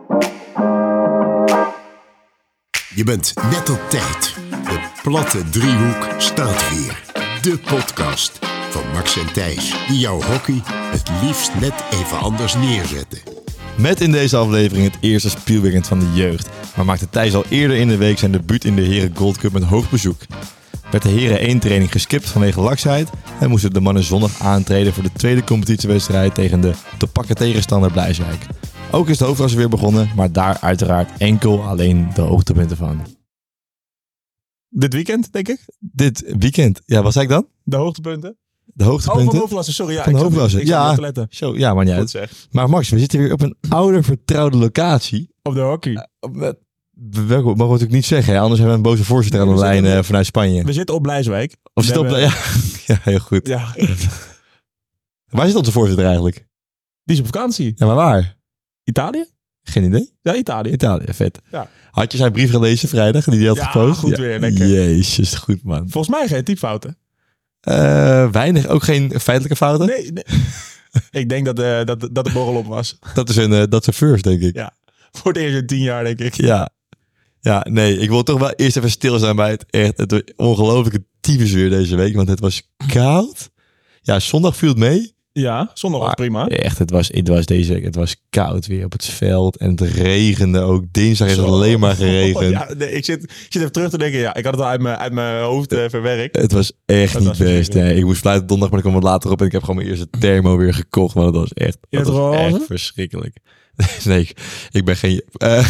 Je bent net op tijd. De platte driehoek staat weer. De podcast van Max en Thijs, die jouw hockey het liefst net even anders neerzetten. Met in deze aflevering het eerste speelweekend van de jeugd. Maar maakte Thijs al eerder in de week zijn debuut in de Heren Gold Cup met hoog bezoek. Werd de Heren 1 training geskipt vanwege laksheid en moesten de mannen zondag aantreden voor de tweede competitiewedstrijd tegen de te pakken tegenstander Blijswijk. Ook is de hoofdklasse weer begonnen, maar daar uiteraard enkel alleen de hoogtepunten van. Dit weekend, denk ik? Dit weekend, ja, wat zei ik dan? De hoogtepunten? De hoogtepunten? Van de hoofdklasse, sorry. Ja, van de hoofdklasse, ja. Ja, maar niet uit. Maar Max, we zitten weer op een oude vertrouwde locatie. Op de hockey. Mogen we natuurlijk niet zeggen, hè? Anders hebben we een boze voorzitter aan de lijn vanuit Spanje. We zitten op Blijswijk. Of zit op ja, heel goed. Ja. Waar zit onze voorzitter eigenlijk? Die is op vakantie. Ja, maar waar? Italië? Geen idee. Ja, Italië. Italië, vet. Ja. Had je zijn brief gelezen vrijdag die hij had gepost? Goed weer, lekker. Jezus, goed man. Volgens mij geen typfouten. Weinig, ook geen feitelijke fouten? Nee. Ik denk dat de borrel op was. Dat is een first, denk ik. Ja, voor het eerst in 10 jaar, denk ik. Ja, nee, ik wil toch wel eerst even stilstaan bij het ongelofelijke tyfusweer deze week, want het was koud. Ja, zondag viel het mee. Ja, zondag was prima. Echt, het was deze week, het was koud weer op het veld en het regende ook. Dinsdag is het alleen maar geregend. Ja, nee, ik zit even terug te denken, ja, ik had het al uit mijn hoofd verwerkt. Het was echt niet best. Nee, ik moest fluiten donderdag, maar ik kwam wat later op en ik heb gewoon mijn eerste thermo weer gekocht, want dat was echt verschrikkelijk. Nee, ik ben geen...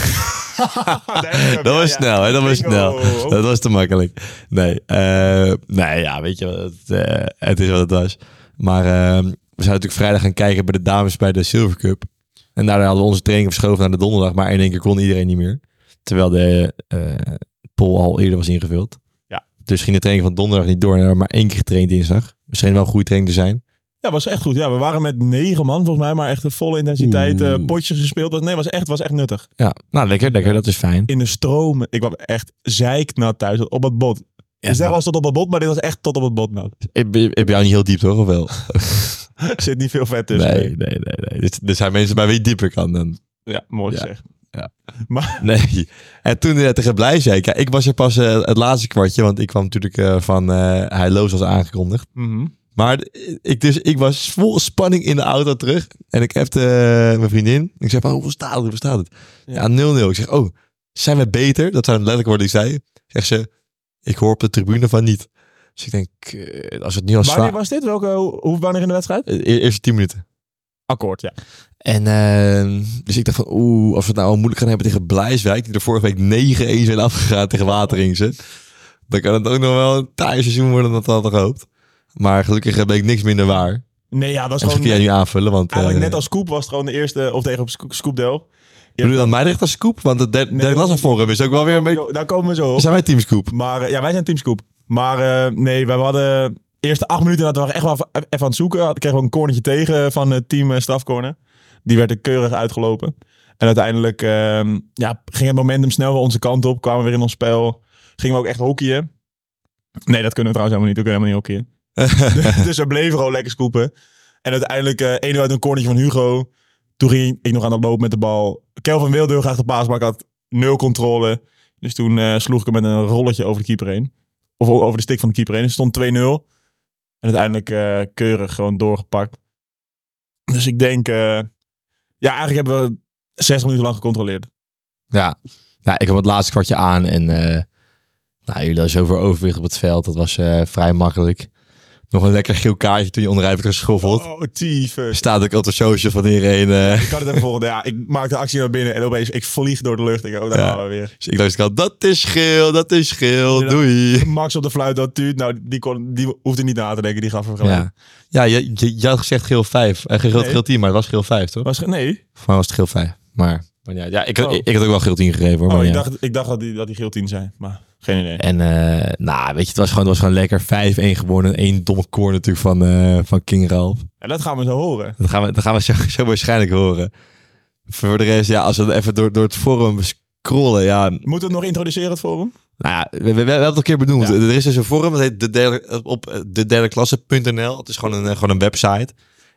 dat was snel, hè? Dat was snel. Dat was te makkelijk. Nee, ja, weet je wat, het is wat het was. Maar we zouden natuurlijk vrijdag gaan kijken bij de dames bij de Silver Cup. En daardoor hadden we onze training verschoven naar de donderdag, maar in één keer kon iedereen niet meer. Terwijl de poll al eerder was ingevuld. Ja. Dus ging de training van donderdag niet door en we hebben maar 1 keer getraind dinsdag. We schenen wel een goede training te zijn. Ja, was echt goed. Ja, we waren met 9 man volgens mij, maar echt een volle intensiteit. Potjes gespeeld. Nee, was echt nuttig. Ja, nou lekker, dat is fijn. In de stroom. Ik was echt zeiknat thuis op het bot. Ja, zeg was tot op het bot, maar dit was echt tot op het bot. Nou. Ik ben jou niet heel diep, toch? Of wel? Er zit niet veel vet tussen. Nee. Er zijn mensen bij wie je dieper kan dan. Ja, mooi zeg. Ja. Maar... Nee. En toen tegen Blijswijk. Ja, ik was er pas het laatste kwartje, want ik kwam natuurlijk van Heilloos als aangekondigd. Mm-hmm. Maar ik was vol spanning in de auto terug. En ik appte mijn vriendin. Ik zei van, hoeveel staat het? Ja, 0-0. Ik zeg, zijn we beter? Dat zou letterlijk worden ik zei. Zegt ze, ik hoor op de tribune van niet. Dus ik denk, als het niet als wanneer was dit? Wanneer in de wedstrijd? Eerste 10 minuten. Akkoord, ja. En dus ik dacht van, als we het nou al moeilijk gaan hebben tegen Blijswijk, die er vorige week 9-1 zijn afgegaan tegen Wateringse, dan kan het ook nog wel een taai seizoen worden dan dat had gehoopt. Maar gelukkig bleek niks minder waar. Nee, ja, dat was gewoon... kun jij nu aanvullen, want... Eigenlijk net als Scoop was het gewoon de eerste, of tegen Scoop Del. Bedoel je dan Meidrecht als Scoop? Want de derde klas forum is ook wel weer een beetje... Daar komen we zo op. Zijn wij Team Scoop? Maar ja, wij zijn Team Scoop. Maar nee, wij hadden... Eerste 8 minuten dat we echt wel even aan het zoeken. We kregen we een cornertje tegen van het team strafcorner. Die werd er keurig uitgelopen. En uiteindelijk ging het momentum snel weer onze kant op. Kwamen we weer in ons spel. Gingen we ook echt hockeyen. Nee, dat kunnen we trouwens helemaal niet. We kunnen helemaal niet hockeyen. Dus we bleven gewoon lekker scoopen. En uiteindelijk 1-0 uit een cornertje van Hugo. Toen ging ik nog aan het lopen met de bal. Kelvin wilde heel graag de paas, maar ik had 0 controle. Dus toen sloeg ik hem met een rolletje over de keeper heen. Of over de stick van de keeper heen. Dus het stond 2-0. En uiteindelijk keurig gewoon doorgepakt. Dus ik denk... eigenlijk hebben we 60 minuten lang gecontroleerd. Ja, ik heb het laatste kwartje aan. En jullie hadden zoveel overwicht op het veld. Dat was vrij makkelijk. Nog een lekker geel kaartje toen je onderuit werd geschoffeld. Oh, tyfus. Staat ook op de social van iedereen. Ik had het even volgende. Ja, ik maakte de actie naar binnen en opeens ik vlieg door de lucht. Ik daar gaan we weer. Dus ik dacht, dat is geel, doei. Max op de fluit, dat tuut. Nou, die hoefde niet na te denken, die gaf er gelijk. Ja, je had gezegd geel 5. Geel 10, maar het was geel 5, toch? Nee. Van was het geel 5. Maar ja, ik had ook wel geel 10 gegeven. Hoor, ik dacht dat die geel 10 zijn, maar geen idee. En weet je, het was gewoon lekker 5-1 gewonnen. 1 domme corner natuurlijk van King Ralph. En dat gaan we zo horen. Dat gaan we zo waarschijnlijk horen. Voor de rest, als we even door het forum scrollen, ja. Moeten we het nog introduceren, het forum? Nou ja, we hebben het een keer benoemd. Ja. Er is dus een forum, dat heet dederdeklasse.nl. Het is gewoon een website.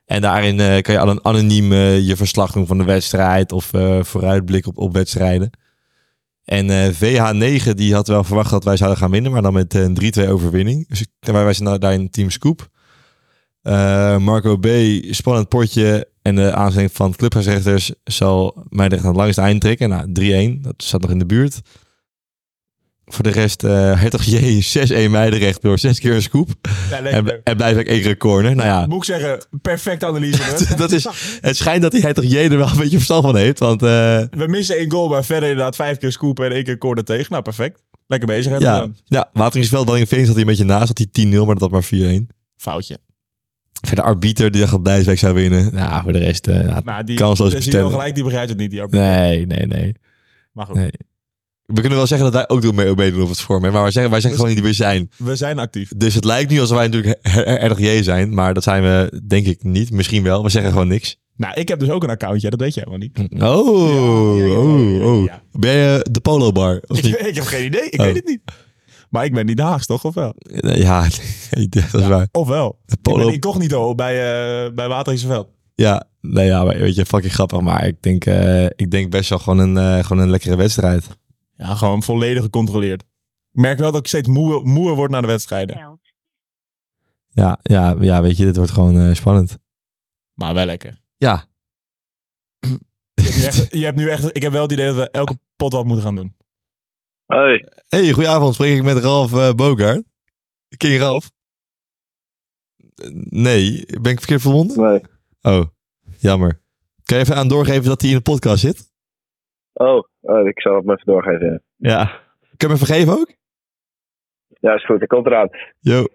En daarin kan je anoniem je verslag doen van de wedstrijd of vooruitblik op wedstrijden. En VH9 die had wel verwacht dat wij zouden gaan winnen, maar dan met een 3-2 overwinning. Dus wij zijn daar in Team Scoop. Marco B, spannend potje. En de aanzet van het clubhuisrechters zal Meidrecht aan het langste eind trekken. Nou, 3-1, dat staat nog in de buurt. Voor de rest, Hertog J, 6-1 Meidrecht door 6 keer een scoop. Ja, en blijft ook 1 keer een corner. Nou ja. Moet ik zeggen, perfecte analyse. Het schijnt dat die Hertog J er wel een beetje verstand van heeft. Want, we missen 1 goal, maar verder inderdaad 5 keer scoopen en 1 keer corner tegen. Nou, perfect. Lekker bezig. Ja, Wateringsveld, Waddingenveen zat hij een beetje naast. Had hij 10-0, maar dat had maar 4-1. Foutje. Voor de arbiter die dacht dat Blijswijk zou winnen. Nou, voor de rest kansloos bestellen. Gelijk, die begrijpt het niet, die arbiter. Nee. Maar goed. Nee. We kunnen wel zeggen dat wij ook meedoen op het vorm. Maar wij zeggen gewoon niet wie we zijn. We zijn actief. Dus het lijkt nu alsof wij natuurlijk erg J zijn. Maar dat zijn we denk ik niet. Misschien wel. We zeggen gewoon niks. Nou, ik heb dus ook een accountje. Dat weet jij helemaal niet. Oh. Ja. Ben je de Polo Bar? Ik heb geen idee. Ik weet het niet. Maar ik ben niet de Haags, toch? Of wel? Ja, dat is waar. Of wel. Ik ben incognito bij Wateringsveld. Ja, maar weet je, fucking grappig. Maar ik denk best wel gewoon een lekkere wedstrijd. Ja, gewoon volledig gecontroleerd. Ik merk wel dat ik steeds moeer word na de wedstrijden. Ja, weet je, dit wordt gewoon spannend. Maar wel lekker. Ja. Je hebt nu echt... Ik heb wel het idee dat we elke pot wat moeten gaan doen. Hey, goedenavond. Spreek ik met Ralf Bogaert? King Ralf? Nee, ben ik verkeerd verwonden? Nee. Oh, jammer. Kan je even aan doorgeven dat hij in de podcast zit? Ik zal het maar even doorgeven. Ja. Kun je me vergeven ook? Ja, is goed. Ik komt eraan. Yo.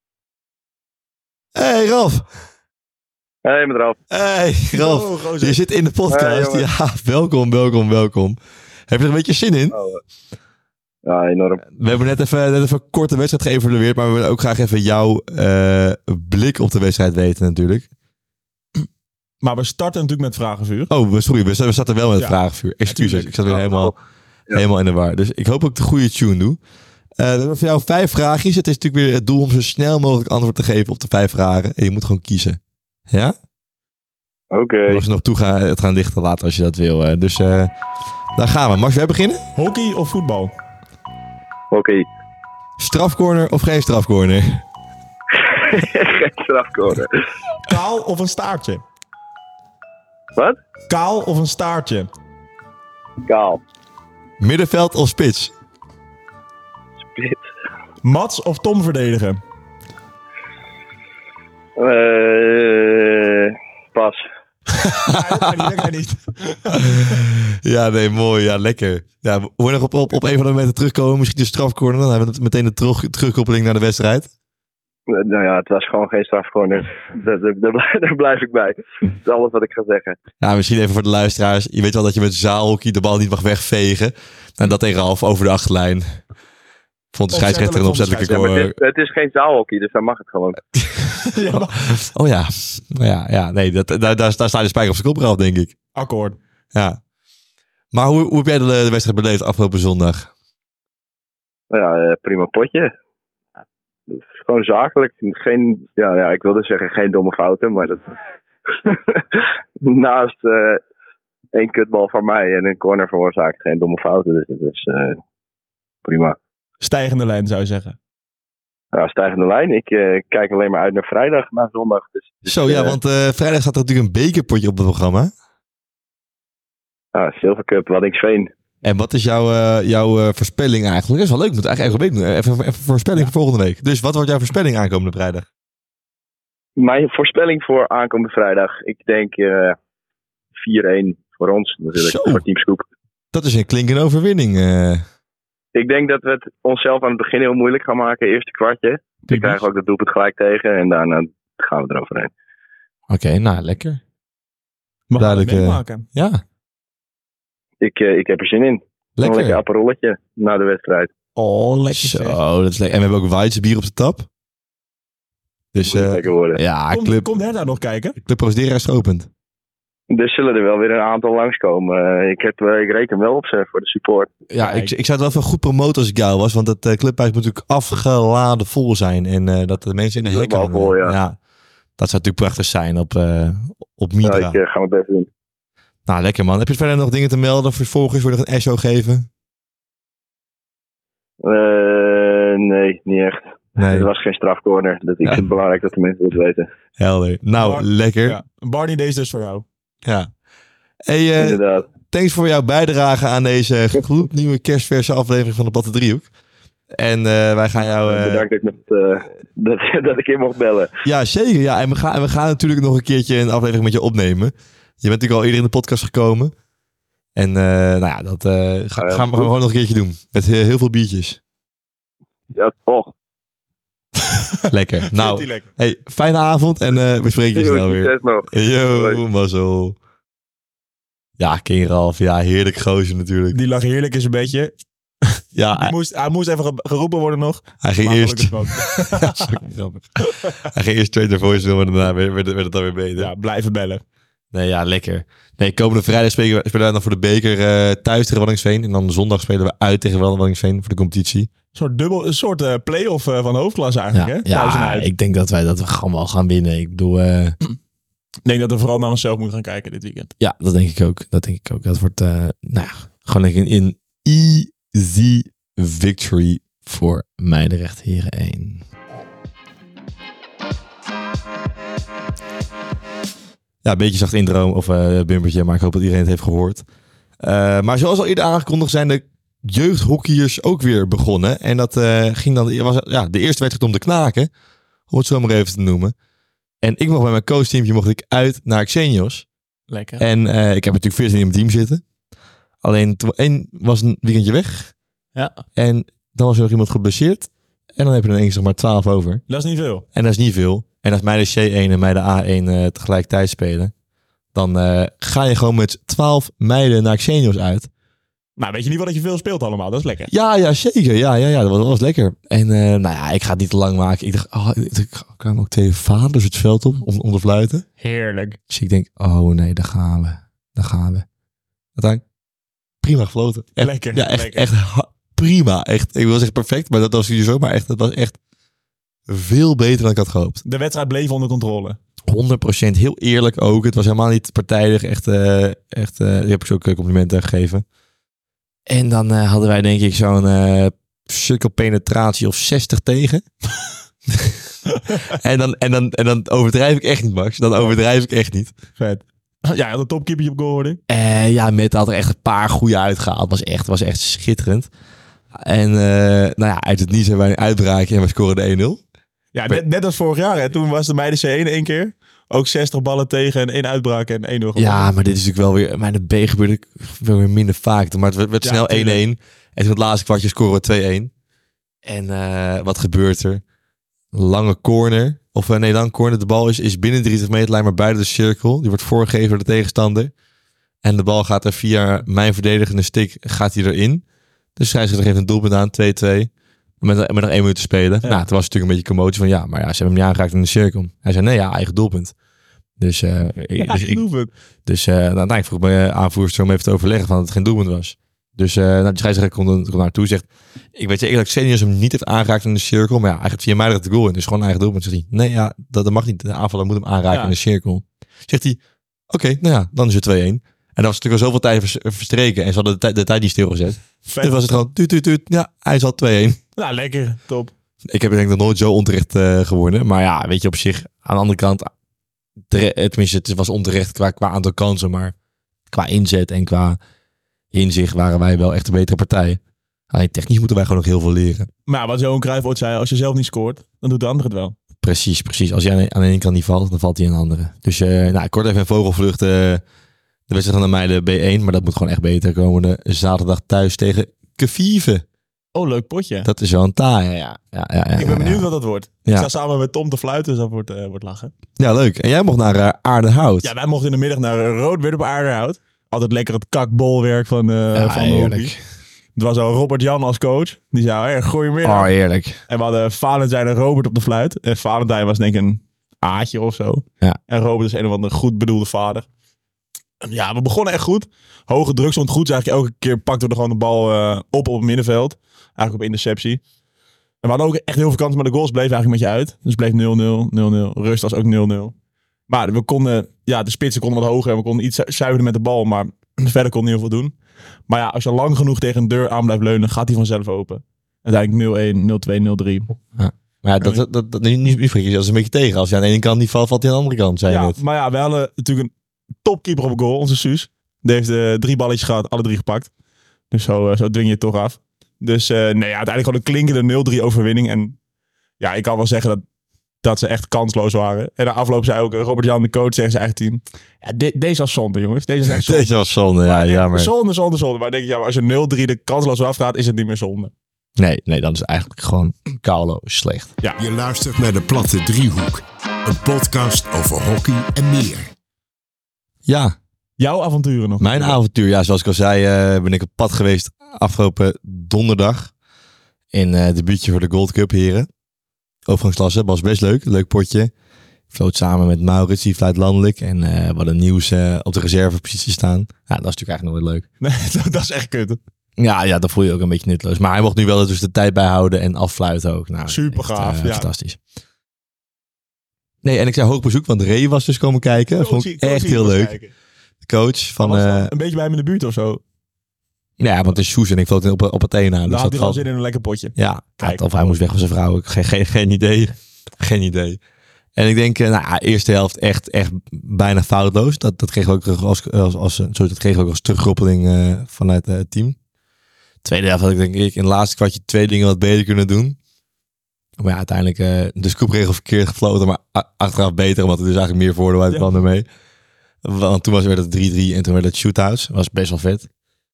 Hey, Ralf. Hey, met Ralf. Hey, Ralf. Je zit in de podcast. Ja, welkom. Heb je er een beetje zin in? Ja, enorm. We hebben net even een korte wedstrijd geëvalueerd, maar we willen ook graag even jouw blik op de wedstrijd weten natuurlijk. Maar we starten natuurlijk met vragenvuur. Oh, sorry, we starten wel met vragenvuur. Excuses, ik zat weer helemaal in de war. Dus ik hoop ook de goede tune doe. We hebben voor jou 5 vraagjes. Het is natuurlijk weer het doel om zo snel mogelijk antwoord te geven op de 5 vragen. En je moet gewoon kiezen. Ja? Oké. Als je nog toe het gaan lichten laten als je dat wil. Dus daar gaan we. Mag jij beginnen? Hockey of voetbal? Hockey. Strafcorner of geen strafcorner? Geen strafcorner. Kaal of een staartje? Wat? Kaal of een staartje? Kaal. Middenveld of spits? Spits. Mats of Tom verdedigen? Pas. Dat kan niet. Ja, nee, mooi. Ja, lekker. Ja, we nog op een van de momenten terugkomen. Misschien de strafcorner. Dan hebben we meteen de terugkoppeling naar de wedstrijd. Nou ja, het was gewoon geen strafcorner. Daar blijf ik bij. Dat is alles wat ik ga zeggen. Ja, misschien even voor de luisteraars. Je weet wel dat je met zaalhockey de bal niet mag wegvegen. En dat tegen Ralf over de achterlijn. Vond de scheidsrechter een opzettelijke goal. Het is geen zaalhockey, dus dan mag het gewoon. Ja, maar... Oh ja. Ja, nee, daar staat de spijker op zijn kop af, denk ik. Akkoord. Ja. Maar hoe heb jij de wedstrijd beleefd afgelopen zondag? Ja, prima potje. Gewoon zakelijk. Geen, ik wilde zeggen geen domme fouten, maar dat... Naast 1 kutbal van mij en een corner veroorzaakt geen domme fouten. Dus dat is prima. Stijgende lijn, zou je zeggen. Ja, stijgende lijn. Ik kijk alleen maar uit naar vrijdag, naar zondag. Dus, want vrijdag staat er natuurlijk een bekerpotje op het programma. Silver Cup, Waddinxveen. En wat is jouw voorspelling eigenlijk? Dat is wel leuk, moet eigenlijk elke week doen. Even voorspelling voor volgende week. Dus wat wordt jouw voorspelling aankomende vrijdag? Mijn voorspelling voor aankomende vrijdag? Ik denk 4-1 voor ons, natuurlijk, voor Team Scoop. Dat is een klinkende overwinning. Ik denk dat we het onszelf aan het begin heel moeilijk gaan maken. Eerste kwartje. Dan krijgen we ook dat doelpunt gelijk tegen. En daarna gaan we eroverheen. Oké, nou, lekker. Mag duidelijk meemaken. Ja. Ik heb er zin in. Lekker. Een lekker apparolletje na de wedstrijd. Oh, lekker. Zo, dat is lekker. En we hebben ook Weizbier op de tap. Dus lekker worden. Ja, Komt Herda nog kijken? Club Roosdera is geopend. Dus zullen er wel weer een aantal langskomen. Ik reken wel op ze voor de support. Ja, ik zou het wel even goed promoten als ik jou was. Want het clubhuis moet natuurlijk afgeladen vol zijn. En dat de mensen in de hek vol, ja. Dat zou natuurlijk prachtig zijn op Midra. Nou, ik ga mijn best doen. Nou, lekker man. Heb je verder nog dingen te melden voor volgers? Wil je nog een SO geven? Nee, niet echt. Nee. Er was geen strafcorner. Ik vind het belangrijk dat de mensen dat weten. Helder. Nou, lekker. Ja. Barney, deze dus voor jou. Ja. Hey, Inderdaad. thanks voor jouw bijdrage aan deze gloednieuwe kerstverse aflevering van de Platte Driehoek. En wij gaan jou... Bedankt dat ik in mocht bellen. Ja, zeker. Ja. En we gaan natuurlijk nog een keertje een aflevering met je opnemen. Je bent natuurlijk al eerder in de podcast gekomen. En dat gaan we gewoon nog een keertje doen. Met heel veel biertjes. Ja, toch. Lekker. Nou, Lekker. hey, fijne avond en we spreken je snel weer. Succes nog. Yo, mazzel. Ja, King Ralf. Ja, heerlijk gozer natuurlijk. Die lag heerlijk in zijn bedje. Ja, Hij moest even geroepen worden nog. hij ging Maar eerst... gelukkig wel. Ja, sorry, grappig. Hij ging eerst straight naar voice, maar daarna werd het dan weer beter. Ja, blijven bellen. Nee, ja, lekker. Nee, komende vrijdag spelen we dan voor de beker thuis tegen Waddinxveen. En dan zondag spelen we uit tegen Waddinxveen voor de competitie. Een soort play-off van de hoofdklasse eigenlijk. Hè? Thuis en uit. Ik denk dat we gewoon wel gaan winnen. Ik bedoel... Ik denk dat we vooral naar onszelf moeten gaan kijken dit weekend. Ja, dat denk ik ook. Dat wordt gewoon een easy victory voor Meidrecht Heren 1. Ja, een beetje zacht intro of bumpertje, maar ik hoop dat iedereen het heeft gehoord. Maar zoals al eerder aangekondigd zijn de jeugdhockeyers ook weer begonnen. En dat ging dan... de eerste wedstrijd om te knaken, om het zo maar even te noemen. En ik mocht bij mijn coachteamje uit naar Xenios. Lekker. En ik heb natuurlijk 14 in mijn team zitten. Alleen één was een weekendje weg. Ja. En dan was er nog iemand geblesseerd. En dan heb je er ineens nog maar 12 over. Dat is niet veel. En dat is niet veel. En als mij de C1 en mij de A1 tegelijkertijd spelen, dan ga je gewoon met 12 meiden naar Xenios uit. Maar weet je niet wat je veel speelt allemaal? Dat is lekker. Ja, zeker. Ja, dat was lekker. En ik ga het niet te lang maken. Ik dacht, ik kwamen ook 2 vaders het veld op om te fluiten. Heerlijk. Dus ik denk, oh nee, daar gaan we. Uiteindelijk, prima gefloten. Echt, Lekker. Ja, echt, lekker. echt prima. Echt, ik wil zeggen perfect, maar dat was hier zo. Maar echt, dat was echt veel beter dan ik had gehoopt. De wedstrijd bleef onder controle. 100% heel eerlijk ook. Het was helemaal niet partijdig. Echt, die heb ik ze ook complimenten gegeven. En dan hadden wij denk ik zo'n cirkelpenetratie of 60 tegen. en dan overdrijf ik echt niet, Max. Dan overdrijf ik echt niet. Vet. Ja, had een topkeepertje op goal hoorde. Met had er echt een paar goede uitgehaald. Het was echt schitterend. En uit het niets hebben wij een uitbraakje en we scoren de 1-0. Ja, net als vorig jaar. Hè. Toen was de meiden C1 één keer. Ook 60 ballen tegen en 1 uitbraak en 1-0 gewonnen. Ja, maar dit is natuurlijk wel weer... Maar de B gebeurde wel weer minder vaak. Maar het werd snel 1-1. En toen het laatste kwartje scoren we 2-1. En wat gebeurt er? Lange corner. Lange corner. De bal is binnen 30 meter lijn, maar buiten de cirkel. Die wordt voorgegeven door de tegenstander. En de bal gaat er via mijn verdedigende stick gaat hij erin. Dus scheidsrechter geeft een doelpunt aan, 2-2. Met nog 1 minuut te spelen. Ja. Nou, toen was het natuurlijk een beetje commotie van... Ja, maar ja, ze hebben hem niet aangeraakt in de cirkel. Hij zei, nee, ja, eigen doelpunt. Dus ik vroeg mijn aanvoerster om even te overleggen van dat het geen doelpunt was. Dus de scheidsrechter komt naartoe zegt... Ik weet zeker dat Xenios hem niet heeft aangeraakt in de cirkel. Maar ja, hij gaat via mij de goal in. Dus gewoon eigen doelpunt. Zegt hij, nee, ja, dat mag niet. De aanvaller moet hem aanraken in de cirkel. Zegt hij, oké, dan is het 2-1. En dan was natuurlijk al zoveel tijd verstreken. En ze hadden de tijd niet stilgezet. Dus was het gewoon tuut. Ja, hij is al 2-1. Nou, lekker. Top. Ik heb denk ik nog nooit zo onterecht gewonnen. Maar ja, weet je, op zich, aan de andere kant... Tenminste, het was onterecht qua aantal kansen. Maar qua inzet en qua inzicht waren wij wel echt een betere partij. Alleen technisch moeten wij gewoon nog heel veel leren. Maar wat Johan Cruijff ooit zei, als je zelf niet scoort, dan doet de ander het wel. Precies. Als je aan de ene kant niet valt, dan valt hij aan de andere. Dus kort even een vogelvlucht. De wedstrijd van de meiden B1, maar dat moet gewoon echt beter komende zaterdag thuis tegen Kevive. Oh, leuk potje. Dat is wel een taai, ja. Ik ben benieuwd wat dat wordt. Ja. Ik sta samen met Tom te fluiten, dus dat wordt lachen. Ja, leuk. En jij mocht naar Aardenhout. Ja, wij mochten in de middag naar Roodwerd op Aardenhout. Altijd lekker het kakbolwerk van de hockey. Het was al Robert Jan als coach. Die zei, goeiemiddag. Oh, heerlijk. En we hadden Valentijn en Robert op de fluit. En Valentijn was denk ik een A'tje of zo. Ja. En Robert is een of andere goed bedoelde vader. En ja, we begonnen echt goed. Hoge druk stond goed. Dus eigenlijk elke keer pakten we er gewoon de bal op het middenveld. Eigenlijk op interceptie. we hadden ook echt heel veel kansen, maar de goals bleven eigenlijk met je uit. Dus het bleef 0-0, 0-0. Rust was ook 0-0. Maar we konden, de spitsen konden wat hoger en we konden iets zuiveren met de bal. Maar verder kon niet heel veel doen. Maar ja, als je lang genoeg tegen een deur aan blijft leunen, gaat die vanzelf open. Uiteindelijk 0-1, 0-2, 0-3. Ja. Maar ja, dat niet vergis je, dat is een beetje tegen. Als je aan de ene kant niet valt, valt hij aan de andere kant, zei je net. Maar ja, we hadden natuurlijk een topkeeper op goal, onze Suus. Die heeft 3 balletjes gehad, alle 3 gepakt. Dus zo dwing je het toch af. Dus uiteindelijk gewoon een klinkende 0-3 overwinning. En ja, ik kan wel zeggen dat ze echt kansloos waren. En na afloop zei ook Robert-Jan, de coach, tegen zijn eigen team. Ja, deze was zonde, jongens. Deze is zonde. Deze was zonde, ja, jammer. Zonde. Maar denk je, als je 0-3 de kansloos afgaat, is het niet meer zonde. Nee, dan is het eigenlijk gewoon Carlo slecht. Ja. Je luistert naar de Platte Driehoek. Een podcast over hockey en meer. Ja. Jouw avonturen nog? Mijn avontuur, ja, zoals ik al zei, ben ik op pad geweest afgelopen donderdag. In debuutje voor de Gold Cup heren. Overgangsklasse, was best leuk. Leuk potje. Ik floot samen met Maurits, die fluit landelijk. En we hadden nieuws op de reservepositie staan. Ja, dat is natuurlijk eigenlijk nooit leuk. Nee, dat is echt kut. Ja, dat voel je ook een beetje nutteloos. Maar hij mocht nu wel dus de tijd bijhouden en affluiten ook. Nou, super gaaf, ja. Fantastisch. Nee, en ik zei hoog bezoek, want Ray was dus komen kijken. Dat vond ik echt heel leuk. Kijken. De coach van... een beetje bij hem in de buurt of zo? Ja, want het is Soes en ik floot op Athena. Dus had hij wel zin in een lekker potje. Ja, of hij moest weg van zijn vrouw. Geen idee. Geen idee. En ik denk, eerste helft echt bijna foutloos. Dat kreeg ook als terugroppeling vanuit het team. Tweede helft had ik denk ik in het laatste kwartje 2 dingen wat beter kunnen doen. Maar ja, uiteindelijk de scoopregel verkeerd gefloten, maar achteraf beter, omdat er dus eigenlijk meer voordeel uit kwam ermee. Want toen werd het 3-3 en toen werd het shootouts. Dat was best wel vet.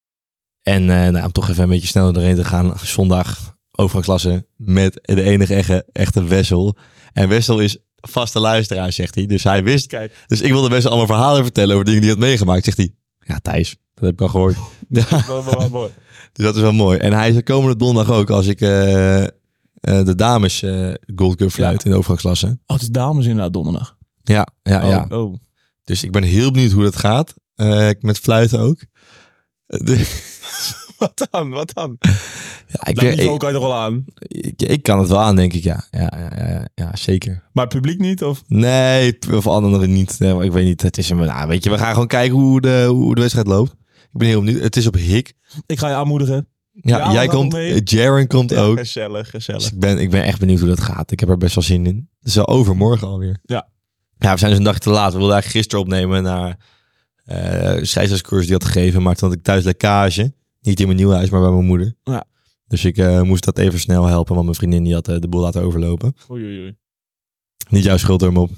En om toch even een beetje sneller doorheen te gaan. Zondag overgangsklasse met de enige echte Wessel. En Wessel is vaste luisteraar, zegt hij. Dus hij wist. Kijk. Dus ik wilde Wessel allemaal verhalen vertellen over dingen die hij had meegemaakt. Zegt hij, ja Thijs, dat heb ik al gehoord. Dat is wel mooi. Dus dat is wel mooi. En hij is de komende donderdag ook als ik de dames Gold Cup fluit in de overgangsklasse. Oh, het is dames inderdaad donderdag. Ja. Oh. Dus ik ben heel benieuwd hoe dat gaat. Met fluiten ook. Wat dan? Ja, dat niveau kan je toch wel aan? Ik kan het wel aan, denk ik, ja. Ja, zeker. Maar het publiek niet? Of? Nee, of anderen niet. Nee, ik weet niet. Het is weet je, we gaan gewoon kijken hoe de wedstrijd loopt. Ik ben heel benieuwd. Het is op Hik. Ik ga je aanmoedigen. Ja, jij komt. Jaren komt ook. Gezellig. Dus ik ben echt benieuwd hoe dat gaat. Ik heb er best wel zin in. Het is wel overmorgen alweer. Ja. Ja, we zijn dus een dag te laat. We wilden eigenlijk gisteren opnemen naar scheidsrechtscursus die had gegeven. Maar toen had ik thuis lekkage. Niet in mijn nieuw huis, maar bij mijn moeder. Ja. Dus ik moest dat even snel helpen. Want mijn vriendin die had de boel laten overlopen. Oei. Niet jouw schuld, Mop.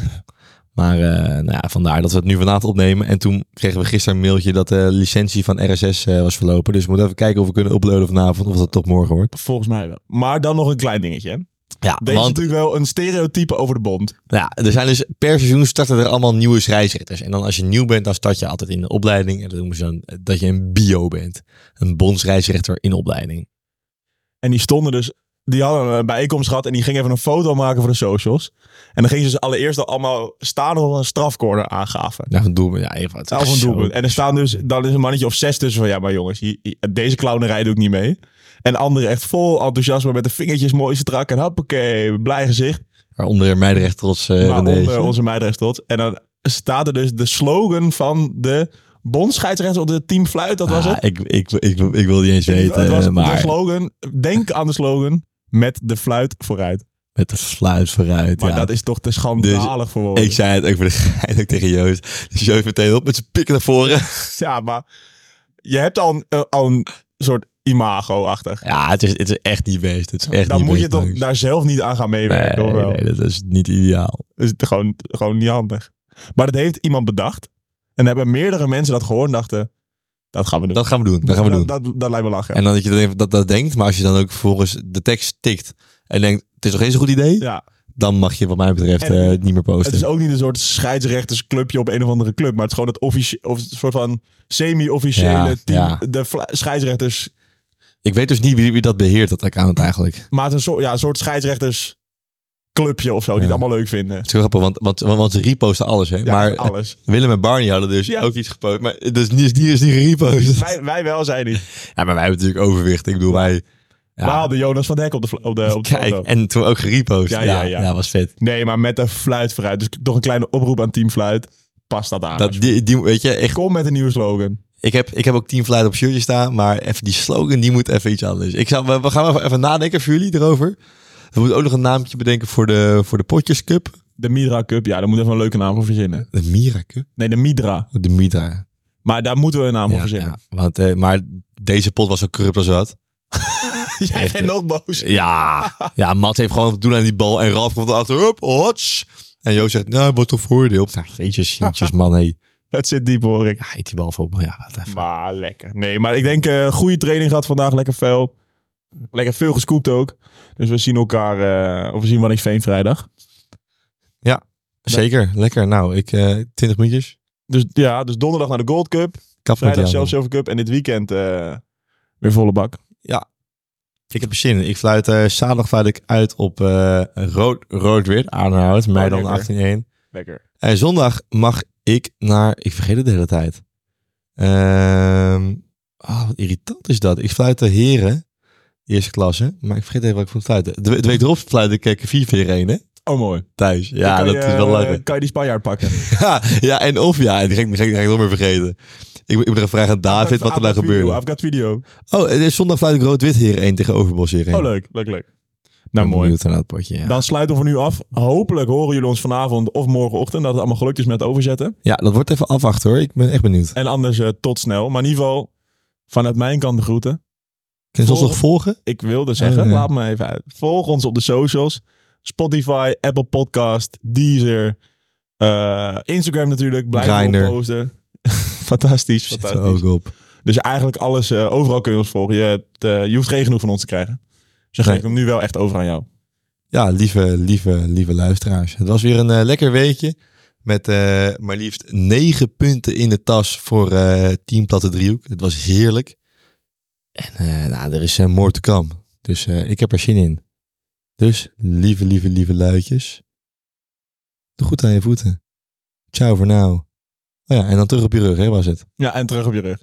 Maar vandaar dat we het nu vanavond opnemen. En toen kregen we gisteren een mailtje dat de licentie van RSS was verlopen. Dus we moeten even kijken of we kunnen uploaden vanavond. Of dat toch morgen wordt. Volgens mij wel. Maar dan nog een klein dingetje, hè? Ja, deze is natuurlijk wel een stereotype over de bond. Ja, er zijn dus per seizoen starten er allemaal nieuwe scheidsrechters. En dan als je nieuw bent, dan start je altijd in de opleiding. En dan noemen ze dan dat je een bio bent. Een bondsscheidsrechter in opleiding. En die hadden een bijeenkomst gehad en die gingen even een foto maken voor de socials. En dan gingen ze allereerst al allemaal staan op een strafcorner aangaven. Ja, een doelpunt. Ja, even wat. Een doelpunt. En er staan dus, dan is een mannetje of 6 tussen van, ja maar jongens, deze clownerij doe ik niet mee. En anderen echt vol enthousiasme met de vingertjes mooi strak en hoppakee, blij gezicht. Waaronder Meidrecht trots. Onze Meidrecht trots. En dan staat er dus de slogan van de bondsscheidsrechter op de team fluit, dat was het? Ik wil niet eens weten. Het was maar... de slogan, denk aan de slogan, met de fluit vooruit. Met de fluit vooruit, maar dat is toch te schandalig voor woorden. Ik zei het ook voor de gein ook tegen Joost. Dus Joost meteen op met zijn pikken naar voren. Ja, maar je hebt al een soort imago-achtig. Ja, het is echt niet best. Het is echt dan niet moet best, je toch daar zelf niet aan gaan meewerken. Nee, dat is niet ideaal. Dat is gewoon niet handig. Maar dat heeft iemand bedacht. En hebben meerdere mensen dat gehoord en dachten, dat gaan we doen. Dat gaan we doen. Dat lijkt me lachen. En dan dat je dan even dat denkt, maar als je dan ook vervolgens de tekst tikt en denkt, het is nog eens een goed idee, ja. Dan mag je wat mij betreft het niet meer posten. Het is ook niet een soort scheidsrechtersclubje op een of andere club, maar het is gewoon een soort van semi-officiële team. Ja. De scheidsrechters. Ik weet dus niet wie dat beheert, dat account eigenlijk. Maar het is een soort scheidsrechtersclubje of zo, die het allemaal leuk vinden. Het is heel grappig, want ze reposten alles. Hè? Ja, maar alles. Willem en Barney hadden dus ook iets gepost. Maar die is niet gerepost. Wij wel, zijn niet. Ja, maar wij hebben natuurlijk overwicht. Ik bedoel, wij Ja. We hadden Jonas van Dijk op de Kijk, foto. en toen ook gerepost. Ja. Was vet. Nee, maar met de fluit vooruit. Dus toch een kleine oproep aan Team Fluit. Past dat aan. Die, weet je, echt, Kom met een nieuwe slogan. ik heb ook Team Fluit op shirtje staan, maar even die slogan, die moet even iets anders. We gaan even nadenken voor jullie erover. We moeten ook nog een naamje bedenken voor de Potjes Cup. De Midra Cup. Ja, daar moeten we even een leuke naam voor verzinnen. De Mira Cup? Nee, de Midra. De Mira. Maar daar moeten we een naam voor verzinnen. Ja, want, maar deze pot was zo corrupt als wat. Jij bent nog boos. Ja, Mats heeft gewoon het doen aan die bal en Ralf komt erachter. Hup, hots. En Joost zegt, nou, wat een voordeel. Nou, jeetjes, man, hé. Het zit diep, hoor ik. Ja, heet die bal voor. Maar ja, laat even. Maar lekker. Nee, maar ik denk goede training gehad vandaag. Lekker fel. Lekker veel gescoopt ook. Dus we zien elkaar, of we zien Waddinxveen vrijdag. Ja, zeker. Lekker. Nou, 20 minuutjes. Dus donderdag naar de Gold Cup. Kap met Vrijdag jou. zelf Silver Cup. En dit weekend weer volle bak. Ik heb er zin in. Zaterdag fluit ik uit op Rood-Wit, Aardenhout, Meidan 18-1. Lekker. En zondag mag ik naar... Ik vergeet het de hele tijd. Wat irritant is dat. Ik fluit de heren, eerste klasse. Maar ik vergeet even wat ik moet fluiten. De week erop fluit ik Kefir weer heen, hè? Oh, mooi. Thuis. Ja, Dan dat kan is je, wel lachen. Kan je die Spanjaard pakken? Ja, en of ja. Die ga ik nog meer vergeten. Ik moet even vragen aan David wat er nou gebeurde. I've got video. Oh, het is zondag fluit ik Rood-Wit heren 1 tegen Overbos heren 1. Oh, leuk. Nou, mooi. Benieuwd naar het potje, ja. Dan sluiten we voor nu af. Hopelijk horen jullie ons vanavond of morgenochtend. Dat het allemaal gelukt is met overzetten. Ja, dat wordt even afwachten hoor. Ik ben echt benieuwd. En anders tot snel. Maar in ieder geval, vanuit mijn kant de groeten. Kun je ons nog volgen? Ik wilde zeggen, ja. laat me even uit. Volg ons op de socials. Spotify, Apple Podcast, Deezer. Instagram natuurlijk. Blijf Grindr. posten. Fantastisch. Zit er ook op. Dus eigenlijk alles, overal kun je ons volgen. Je hoeft geen genoeg van ons te krijgen. Dus dan geef ik hem nu wel echt over aan jou. Ja, lieve luisteraars. Het was weer een lekker weekje. Met maar liefst 9 punten in de tas voor Team Platte Driehoek. Het was heerlijk. En er is more to come. Dus ik heb er zin in. Dus, lieve luidjes. Doe goed aan je voeten. Ciao voor nou. Oh ja, en dan terug op je rug, hè, was het? Ja, en terug op je rug.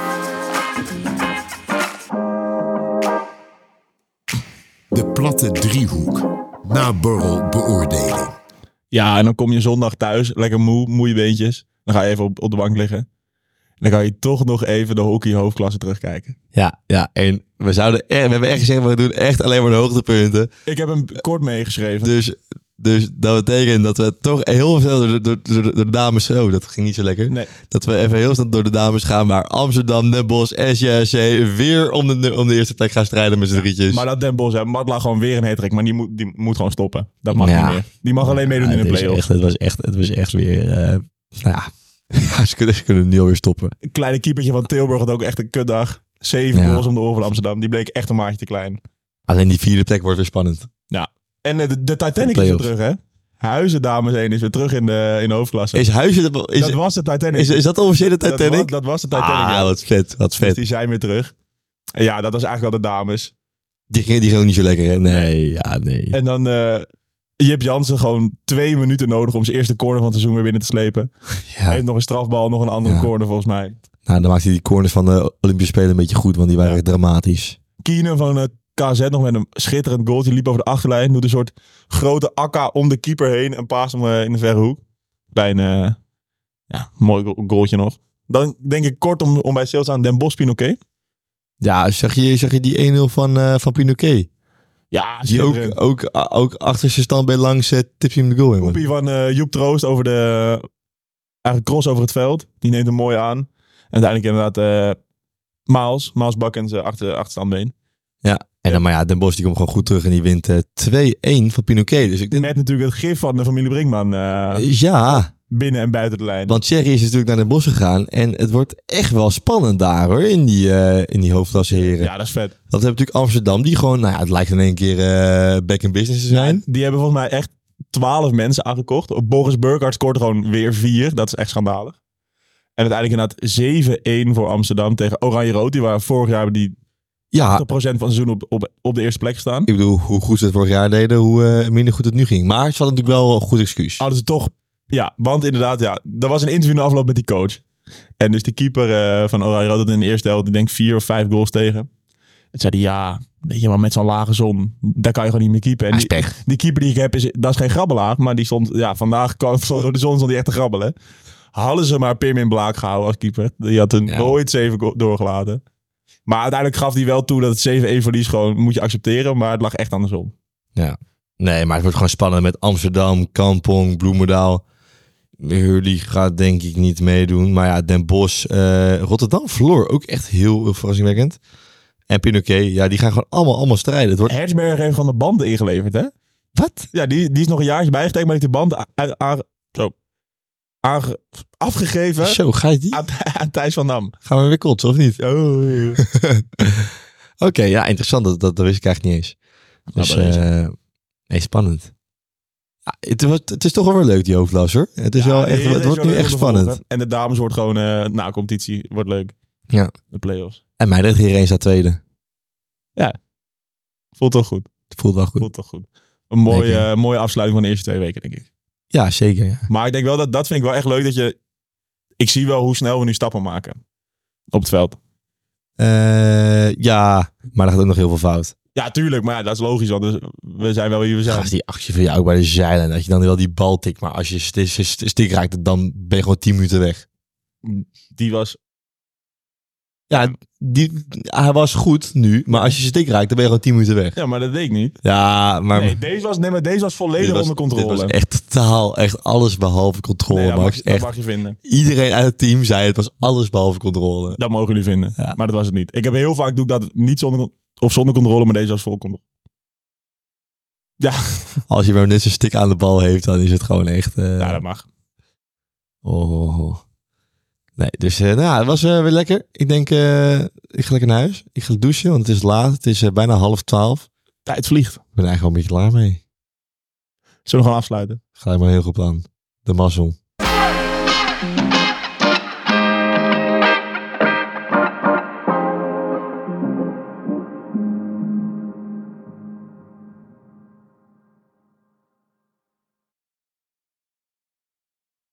De Platte Driehoek. Naborrel beoordeling. Ja, en dan kom je zondag thuis, lekker moeie beentjes. Dan ga je even op de bank liggen. En dan kan je toch nog even de hockey hoofdklasse terugkijken. Ja, en we hebben echt gezegd, we doen echt alleen maar de hoogtepunten. Ik heb hem kort meegeschreven. Dus dat betekent dat we toch heel veel door de dames... Oh, dat ging niet zo lekker. Nee. Dat we even heel snel door de dames gaan. Maar Amsterdam, Den Bosch, SJSC weer om de eerste plek gaan strijden met z'n drietjes. Maar dat Den Bosch, hè, Matla gewoon weer een hat-trick. Maar die moet gewoon stoppen. Dat mag niet meer. Die mag alleen meedoen in de play-offs. Het was echt weer... ze kunnen nu alweer stoppen. Een kleine keepertje van Tilburg had ook echt een kutdag. 7 goals om de oren van Amsterdam. Die bleek echt een maatje te klein. Alleen die vierde plek wordt weer spannend. Ja. En de Titanic is weer terug, hè? Huizen, dames 1 is weer terug in de hoofdklasse. Is Huizen... Dat was de Titanic. Is dat de officiële Titanic? Dat was de Titanic, ja. Wat vet. Dus die zijn weer terug. En ja, dat was eigenlijk al de dames. Die ging ook niet zo lekker, hè? Nee. En dan Jip Jansen gewoon 2 minuten nodig om zijn eerste corner van het seizoen weer binnen te slepen. Ja. Hij heeft nog een strafbal, nog een andere corner volgens mij. Nou, dan maakt hij die corners van de Olympische Spelen een beetje goed, want die waren echt dramatisch. Keenan van KZ nog met een schitterend goal. Die liep over de achterlijn. Doet een soort grote akka om de keeper heen. En paast hem in de verre hoek. Klein, mooi goaltje nog. Dan denk ik kort om bij stil te staan. Den Bosch Pinoquet. Ja, zag je die 1-0 van Pinoquet? Ja, die ook achter zijn standbeen langs tipje in de goal. Kopie van Joep Troost over eigenlijk cross over het veld. Die neemt hem mooi aan. En uiteindelijk inderdaad Maals Bakkens achterstandbeen. Ja, en dan, maar ja, Den Bosch die komt gewoon goed terug en die wint 2-1 van Pinoquet. Dus ik denk... Met natuurlijk het gif van de familie Brinkman. Ja. Binnen en buiten de lijn. Want Thierry is natuurlijk naar Den Bosch gegaan. En het wordt echt wel spannend daar hoor, in die hoofdklasse heren. Ja, dat is vet. Dat hebben natuurlijk Amsterdam, die gewoon, het lijkt in één keer back in business te zijn. Ja, die hebben volgens mij echt 12 mensen aangekocht. Boris Burkhardt scoort gewoon weer 4. Dat is echt schandalig. En uiteindelijk inderdaad 7-1 voor Amsterdam tegen Oranje-Rood. Die waren vorig jaar die 80% van het seizoen op de eerste plek staan. Ik bedoel, hoe goed ze het vorig jaar deden, hoe minder goed het nu ging. Maar het was natuurlijk wel een goed excuus. Hadden ze toch... Ja, want inderdaad, er was een interview in de afloop met die coach. En dus die keeper van Oranje-Rood had in de eerste helft, ik denk 4 of 5 goals tegen. Toen zei hij, ja, weet je, maar met zo'n lage zon, daar kan je gewoon niet meer keepen. En die keeper die ik heb, dat is geen grabbelaar. Maar die stond, vandaag door de zon stond hij echt te grabbelen. Hadden ze maar Pirmin Blaak gehouden als keeper. Die had er nooit 7 doorgelaten. Maar uiteindelijk gaf hij wel toe dat het 7-1 verlies gewoon moet je accepteren. Maar het lag echt andersom. Ja. Nee, maar het wordt gewoon spannend met Amsterdam, Kampong, Bloemendaal. Hurley gaat denk ik niet meedoen. Maar ja, Den Bosch, Rotterdam verloor ook echt heel verrassingwekkend. En Pinoquet, ja, die gaan gewoon allemaal strijden. Het wordt... Hertzberger heeft gewoon de banden ingeleverd, hè? Wat? Ja, die is nog een jaartje bijgetekend, maar heeft de banden afgegeven. Zo, ga je die? Aan Thijs van Dam. Gaan we weer kotsen, of niet? Oh. Oké, ja, interessant. Dat wist ik eigenlijk niet eens. Dus, spannend. Ja, het is toch wel weer leuk, die hoofdlas, hoor. Het is wel echt, het wordt nu echt spannend. Volgen. En de dames wordt gewoon na competitie wordt leuk. Ja. De play-offs. En mij dat iedereen staat tweede. Ja. Voelt toch goed. Het voelt wel goed. Voelt toch goed. Een mooie afsluiting van de eerste 2 weken, denk ik. Ja, zeker. Ja. Maar ik denk wel dat vind ik wel echt leuk dat je... Ik zie wel hoe snel we nu stappen maken. Op het veld. Ja, maar er gaat ook nog heel veel fout. Ja, tuurlijk. Maar ja, dat is logisch. Want we zijn wel wie we zijn. Als die actie van jou ook bij de zijlijn. Dat je dan wel die bal tikt. Maar als je stik raakt, dan ben je gewoon 10 minuten weg. Die was... Ja, hij was goed nu. Maar als je stik raakt, dan ben je gewoon 10 minuten weg. Ja, maar dat weet ik niet. Ja, maar... Nee, deze was volledig onder controle. Dit was echt totaal, echt alles behalve controle, nee, Max. Dat mag je vinden. Iedereen uit het team zei het was alles behalve controle. Dat mogen jullie vinden. Ja. Maar dat was het niet. Ik heb heel vaak doe ik dat niet zonder controle, maar deze was vol controle. Ja. Als je maar net zo'n stik aan de bal heeft, dan is het gewoon echt... Ja, dat mag. Oh. Nee, dus het was weer lekker. Ik denk, ik ga lekker naar huis. Ik ga douchen, want het is laat. Het is bijna 11:30. Tijd vliegt. Ik ben eigenlijk al een beetje klaar mee. Zullen we gewoon afsluiten? Ga je maar heel goed aan. De mazzel.